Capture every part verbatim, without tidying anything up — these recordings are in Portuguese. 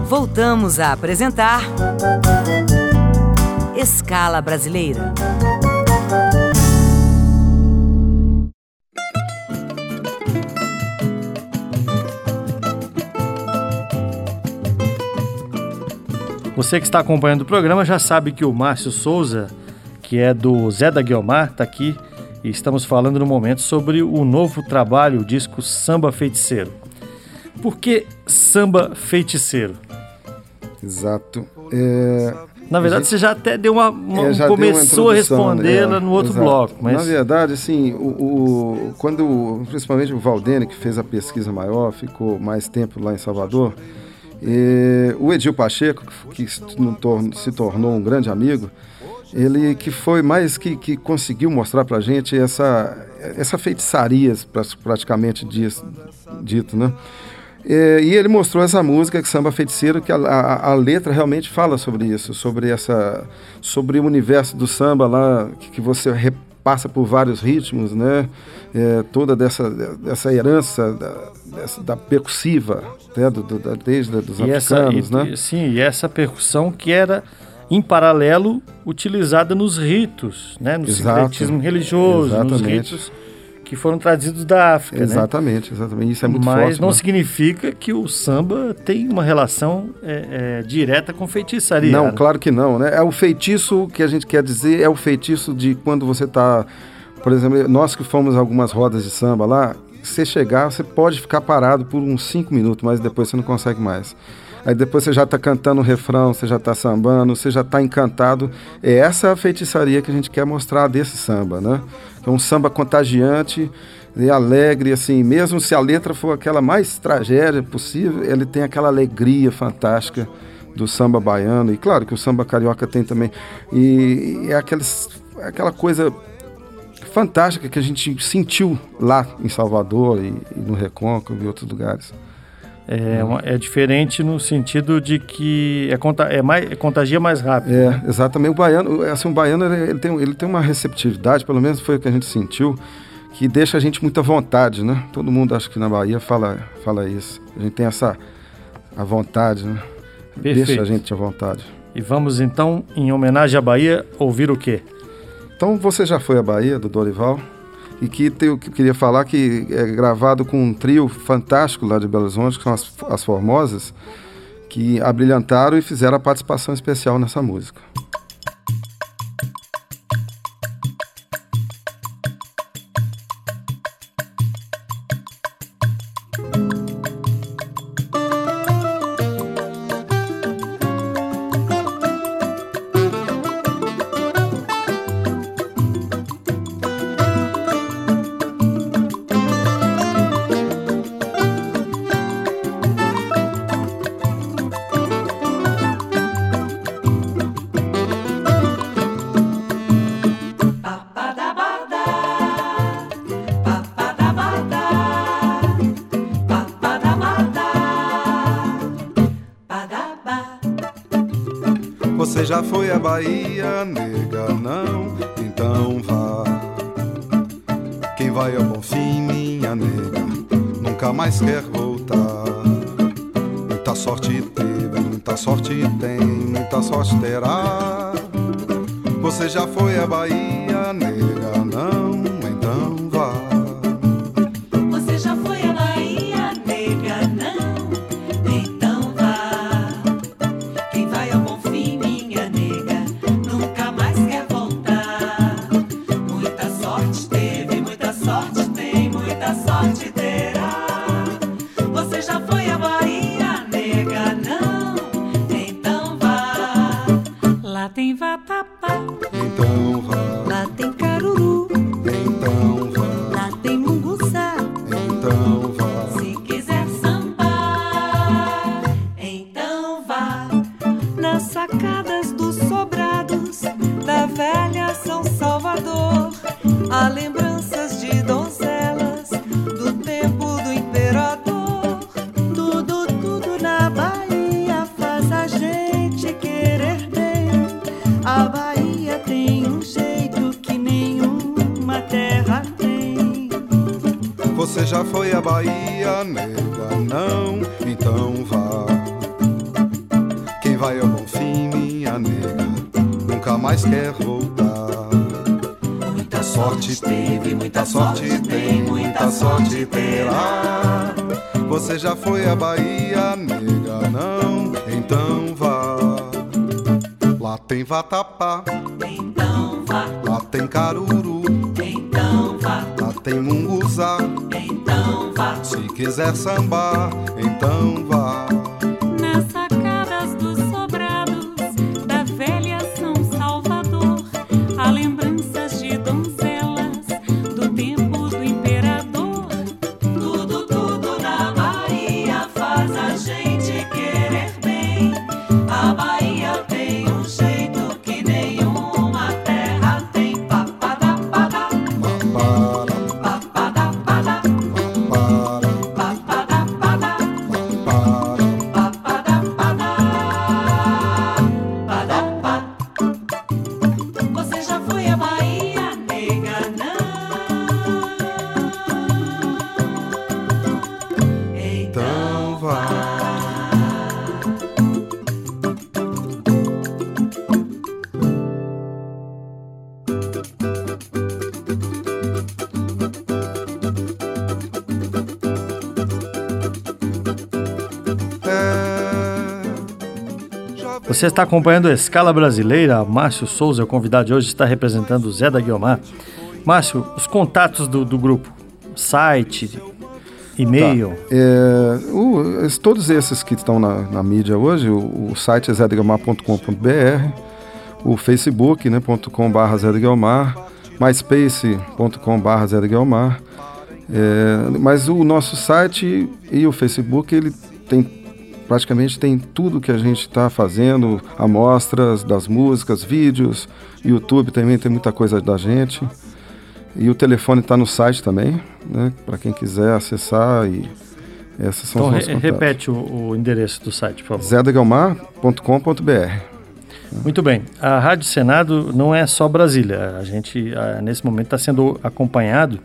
Voltamos a apresentar Escala Brasileira. Você que está acompanhando o programa já sabe que o Márcio Souza, que é do Zé da Guiomar, está aqui e estamos falando no momento sobre o novo trabalho, o disco Samba Feiticeiro. Por que Samba Feiticeiro? Exato. É... Na verdade, gente... você já até deu uma, uma é, já começou deu a respondê-la é, no outro exato. bloco. Mas... Na verdade, assim, o, o, quando principalmente o Valdene, que fez a pesquisa maior, ficou mais tempo lá em Salvador, e o Edil Pacheco, que se tornou um grande amigo, ele que foi mais que, que conseguiu mostrar pra gente essa, essa feitiçaria, praticamente dito, né? E, e ele mostrou essa música, que Samba Feiticeiro, que a, a, a letra realmente fala sobre isso, sobre, essa, sobre o universo do samba lá, que, que você repassa por vários ritmos, né? É, toda dessa, dessa herança da, dessa, da percussiva, né? do, do, da, desde os e africanos, essa, e, né? Sim, e essa percussão que era, em paralelo, utilizada nos ritos, né? No Exato, sincretismo religioso, exatamente. Nos ritos que foram trazidos da África, exatamente, né? Exatamente, isso é muito Mas forte. Mas não né? significa que o samba tem uma relação é, é, direta com feitiçaria. Não, né? claro que não, né? É o feitiço que a gente quer dizer, é o feitiço de quando você está, por exemplo, nós que fomos a algumas rodas de samba lá, você chegar, você pode ficar parado por uns cinco minutos, mas depois você não consegue mais. Aí depois você já está cantando o refrão, você já está sambando, você já está encantado. É essa a feitiçaria que a gente quer mostrar desse samba, né? É um samba contagiante e alegre, assim, mesmo se a letra for aquela mais tragédia possível, ele tem aquela alegria fantástica do samba baiano. E claro que o samba carioca tem também. E, e é aqueles, aquela coisa fantástica que a gente sentiu lá em Salvador e, e no Recôncavo e outros lugares. É, uma, é diferente no sentido de que é, conta, é, mais, é contagia mais rápido. É, né? Exatamente. O baiano, assim, o baiano ele, ele, tem, ele tem uma receptividade, pelo menos foi o que a gente sentiu, que deixa a gente muito à vontade, né? Todo mundo, acho que na Bahia, fala, fala isso. A gente tem essa a vontade, né? Perfeito. Deixa a gente à vontade. E vamos, então, em homenagem à Bahia, ouvir o quê? Então, Você Já Foi à Bahia, do Dorival. E que eu queria falar que é gravado com um trio fantástico lá de Belo Horizonte, que são as, as Formosas, que abrilhantaram e fizeram a participação especial nessa música. Você já foi à Bahia, nega, não? Então vá. Quem vai ao Bonfim, minha nega, nunca mais quer voltar. Muita sorte teve, muita sorte tem, muita sorte terá. Você já foi à Bahia, nega, não? Então vá. Você já foi à Bahia, nega, não? Então vá. Quem vai ao Bonfim, minha nega, nunca mais quer voltar. Muita sorte teve, muita sorte tem, muita sorte terá. Você já foi à Bahia, nega, não? Então vá. Lá tem vatapá, Então vá. lá tem caruru, Então vá. lá tem munguçá. Então vá. Se quiser sambar, então vá nas sacadas dos sobrados da velha São Salvador. Há lembranças de donzelas do tempo do imperador. Tudo, tudo na Bahia faz a gente querer bem. A Bahia tem um jeito que nenhuma terra tem. Você já foi à Bahia, nega, não? Então vá. mais quer voltar. Muita sorte teve, muita sorte tem, muita sorte terá. Você já foi à Bahia, nega, não? Então vá. Lá tem vatapá, Então vá, lá tem caruru, então vá, lá tem munguzá. então vá. Se quiser sambar, então vá. Nas sacadas dos sobrados da velha São Salvador, há lembranças de donzelas do tempo do imperador. Tudo, tudo na Bahia faz a gente querer bem. A Bahia tem um jeito que nenhuma terra tem. Papadá-padá, Para, papadá-padá, para, papadá-padá, para. papadá-padá, padá-pá. Você já foi à Bahia, nega, não? Então vá. É, já vi- Você está acompanhando a Escala Brasileira. Márcio Souza, o convidado de hoje, está representando o Zé da Guiomar. Márcio, os contatos do, do grupo, site, e-mail. É, o- es- todos esses que estão na, na mídia hoje, o, o site é zé da guiomar ponto com ponto b r, o facebook, né, .com barra Zé da Guiomar, myspace ponto com barra Zé da Guiomar. É, mas o nosso site e o Facebook, ele tem praticamente tem tudo que a gente está fazendo, amostras das músicas, vídeos, YouTube também tem muita coisa da gente. E o telefone está no site também, né, para quem quiser acessar. E esses são Então, os re- nossos contatos. repete o, o endereço do site, por favor. zé da guiomar ponto com ponto b r. Muito bem. A Rádio Senado não é só Brasília. A gente, ah, nesse momento, está sendo acompanhado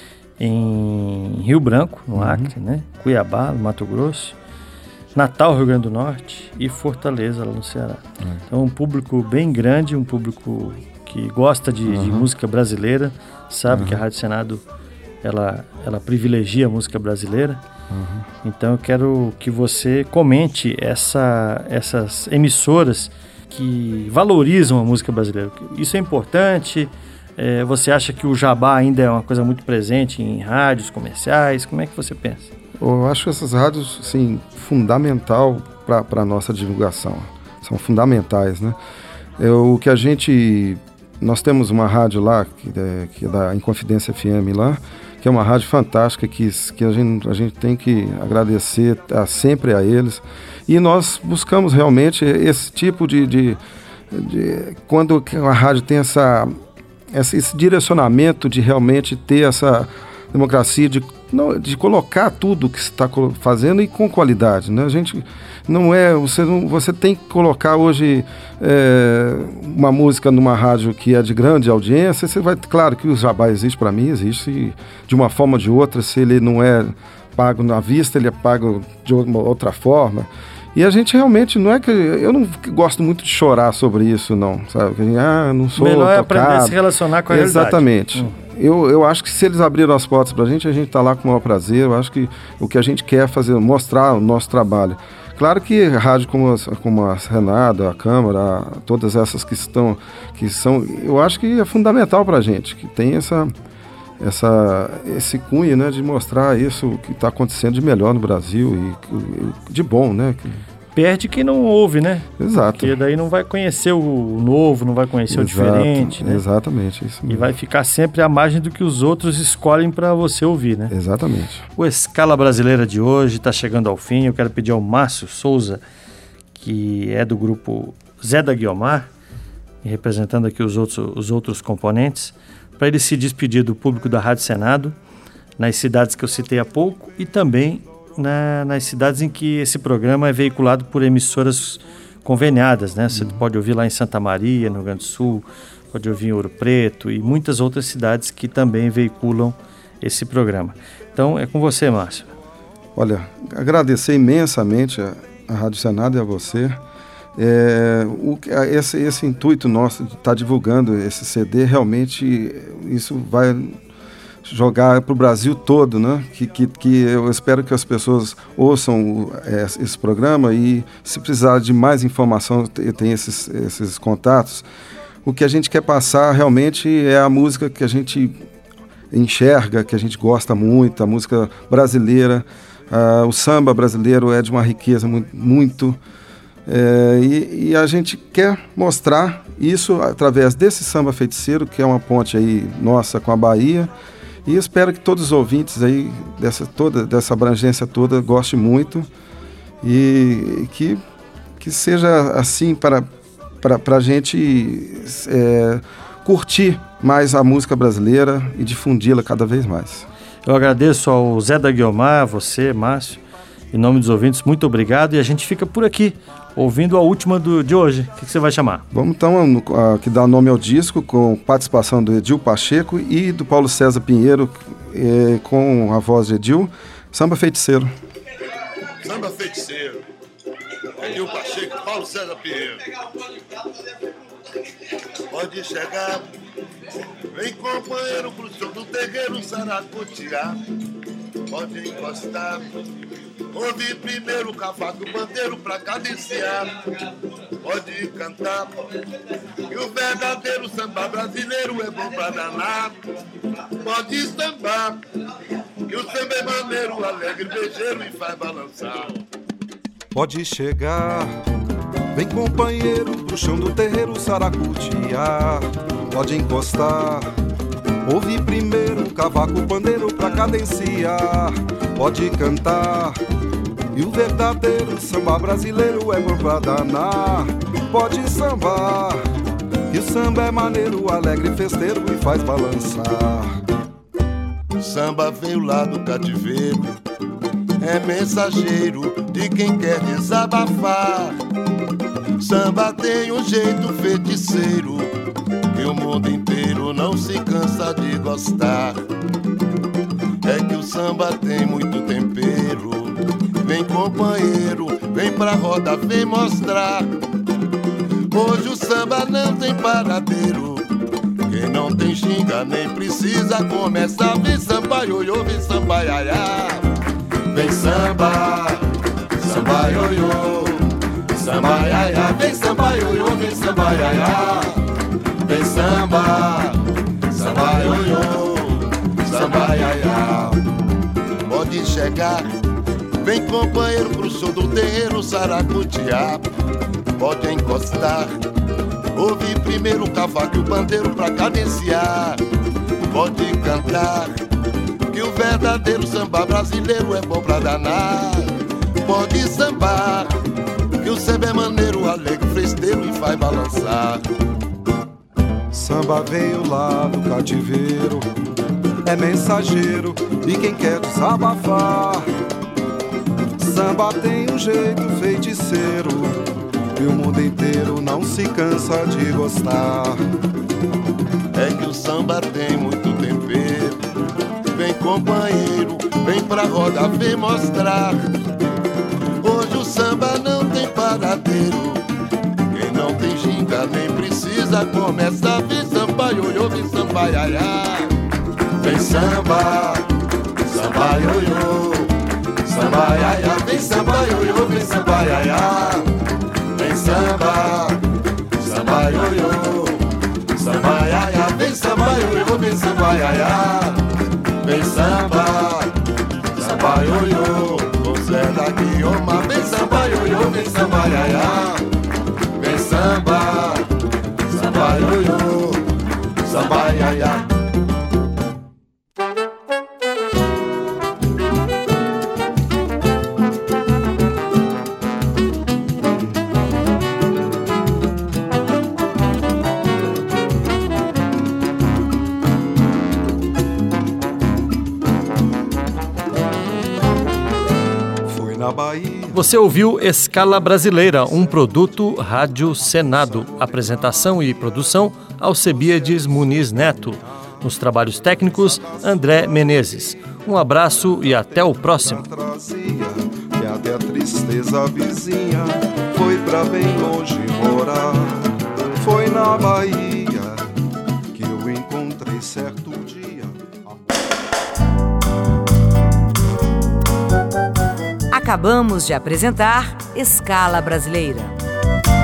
em Rio Branco, no Acre, né? Cuiabá, no Mato Grosso, Natal, Rio Grande do Norte e Fortaleza, lá no Ceará. Então, um público bem grande, um público que gosta de, de música brasileira, sabe que a Rádio Senado ela, ela privilegia a música brasileira. Então, eu quero que você comente essa, essas emissoras que valorizam a música brasileira. Isso é importante? É, você acha que o jabá ainda é uma coisa muito presente em rádios comerciais? Como é que você pensa? Eu acho essas rádios, assim, fundamental para a nossa divulgação. São fundamentais, né? É, o que a gente... Nós temos uma rádio lá, que é, que é da Inconfidência F M lá, que é uma rádio fantástica, que, que a, gente, a gente tem que agradecer a, sempre a eles. E nós buscamos realmente esse tipo de... de, de quando a rádio tem essa, essa, esse direcionamento de realmente ter essa democracia, de, não, de colocar tudo que se está fazendo e com qualidade, né? A gente não é... Você, não, você tem que colocar hoje é, uma música numa rádio que é de grande audiência, você vai... Claro que o jabá existe, para mim existe, de uma forma ou de outra, se ele não é pago na vista, ele é pago de uma outra forma. E a gente realmente não é que... Eu não gosto muito de chorar sobre isso, não, sabe? Que a gente, ah, não sou Melhor é tocado. aprender a se relacionar com a Exatamente. realidade. Hum. Eu, eu acho que se eles abriram as portas pra gente, a gente tá lá com o maior prazer. Eu acho que o que a gente quer fazer, mostrar o nosso trabalho. Claro que rádio como, as, como a Senado, a Câmara, todas essas que estão, que são, eu acho que é fundamental pra gente, que tem essa, essa, esse cunho, né, de mostrar isso que está acontecendo de melhor no Brasil e, e de bom, né? Perde quem não ouve, né? Exato. Porque daí não vai conhecer o novo, não vai conhecer Exato, o diferente, né? Exatamente, isso mesmo. E vai ficar sempre à margem do que os outros escolhem para você ouvir, né? Exatamente. O Escala Brasileira de hoje está chegando ao fim. Eu quero pedir ao Márcio Souza, que é do grupo Zé da Guiomar, e representando aqui os outros, os outros componentes, para ele se despedir do público da Rádio Senado, nas cidades que eu citei há pouco, e também na, nas cidades em que esse programa é veiculado por emissoras conveniadas, né? Você uhum. pode ouvir lá em Santa Maria, no Rio Grande do Sul, pode ouvir em Ouro Preto e muitas outras cidades que também veiculam esse programa. Então, é com você, Márcio. Olha, agradecer imensamente a, a Rádio Senado e a você. É, o, esse, esse intuito nosso de estar divulgando esse C D, realmente isso vai jogar para o Brasil todo, né? Que, que, que eu espero que as pessoas ouçam é, esse programa e, se precisar de mais informação, tem esses, esses contatos. O que a gente quer passar realmente é a música que a gente enxerga, que a gente gosta muito, a música brasileira. Uh, o samba brasileiro é de uma riqueza muito, muito é, e, e a gente quer mostrar isso através desse samba feiticeiro, que é uma ponte aí nossa com a Bahia, e espero que todos os ouvintes aí dessa, toda, dessa abrangência toda gostem muito e, e que, que seja assim para, para, para a gente é, curtir mais a música brasileira e difundi-la cada vez mais. Eu agradeço ao Zé da Guiomar, você, Márcio, em nome dos ouvintes, muito obrigado, e a gente fica por aqui, ouvindo a última do, de hoje. O que, que você vai chamar? Vamos então aqui dar nome ao disco, com participação do Edil Pacheco e do Paulo César Pinheiro, eh, com a voz de Edil, Samba Feiticeiro. Samba Feiticeiro, Edil Pacheco, Paulo César Pinheiro. Pode chegar, vem companheiro pro show do terreiro Saracutiá. Pode encostar, ouve primeiro o cavaco bandeiro pra cadenciar. Pode cantar, que o verdadeiro samba brasileiro é bom pra danar. Pode sambar, que o samba é maneiro, alegre, beijeiro e faz balançar. Pode chegar, vem companheiro pro chão do terreiro Saracutiá. Pode encostar, ouve primeiro o cavaco pandeiro pra cadenciar. Pode cantar, e o verdadeiro samba brasileiro é bom pra danar. Pode sambar, que o samba é maneiro, alegre, festeiro e faz balançar. Samba veio lá do cativeiro, é mensageiro de quem quer desabafar. Samba tem um jeito feiticeiro que o mundo inteiro não se cansa de gostar. É que o samba tem muito tempero. Vem companheiro, vem pra roda, vem mostrar. Hoje o samba não tem paradeiro. Quem não tem xinga nem precisa começar. Vem samba ioiô, vem samba iaiá. Vem samba, samba ioiô, samba iaiá. Vem samba ioiô, vem samba iaiá. Vem samba, samba ioiô, samba iaiá. Pode chegar, vem companheiro pro show do terreiro Saracutiá. Pode encostar, ouve primeiro o cavaco e o bandeiro pra cadenciar. Pode cantar, que o verdadeiro samba brasileiro é bom pra danar. Pode sambar, que o samba é maneiro, alegre, festeiro e faz balançar. Samba veio lá do cativeiro, é mensageiro de quem quer desabafar. Samba tem um jeito feiticeiro e o mundo inteiro não se cansa de gostar. É que o samba tem muito tempero. Vem companheiro, vem pra roda, vem mostrar. Hoje o samba não tem paradeiro. Quem não tem ginga nem precisa começar. Vem samba ioiô, vem samba iaiá. Vem samba, samba ioiô, samba iaiá. Vem samba ioiô, vem samba iaiá. Vem samba, samba ioiô, samba iaiá. Vem samba ioiô, vem samba iaiá. Vem samba, samba ioiô, com Zé da Guiomar. Vem samba ioiô, vem samba iaiá. Vem samba, samba ioiô, samba iaiá. Você ouviu Escala Brasileira, um produto Rádio Senado. Apresentação e produção, Alcebiades Muniz Neto. Nos trabalhos técnicos, André Menezes. Um abraço e até o próximo. até a tristeza vizinha, foi pra bem longe morar. Foi na Bahia que eu encontrei certo dia. Acabamos de apresentar Escala Brasileira.